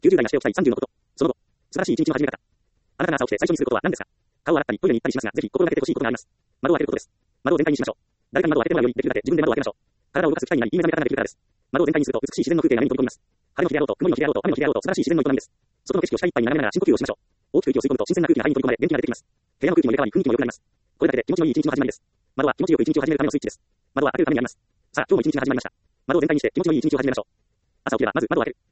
90代がしておきたい30のこと。その後、素晴らしい一日の始め方。あなたが朝起きて最初にすることは何ですか？顔を洗ったり、トイレに行ったりしますが、ぜひ心がけてほしいことがあります。窓を開けることです。窓を全開にしましょう。誰かに窓を開けてもらうよりできるだけ自分で窓を開けましょう。体を動かす機会になり、いい目覚め方ができるからです。窓を全開にすると美しい自然の風景が目に飛び込みます。晴れの日であろうと、曇りの日であろうと、雨の日であろうと、素晴らしい自然の営みです。外の景色を視界いっぱいに眺めながら深呼吸をしましょう。大きく息を吸い込むと新鮮な空気が肺に取り込まれ、元気が出てきます。部屋の空気も入れ替わり、雰囲気も良くなります。これだけで気持ちのいい一日の始まりです。窓は気持ちよく一日を始めるためのスイッチです。窓は開けるためにあります。さあ、今日も一日が始まりました。窓を全開にして気持ちのいい一日を始めましょう。朝起きればまず窓を開ける。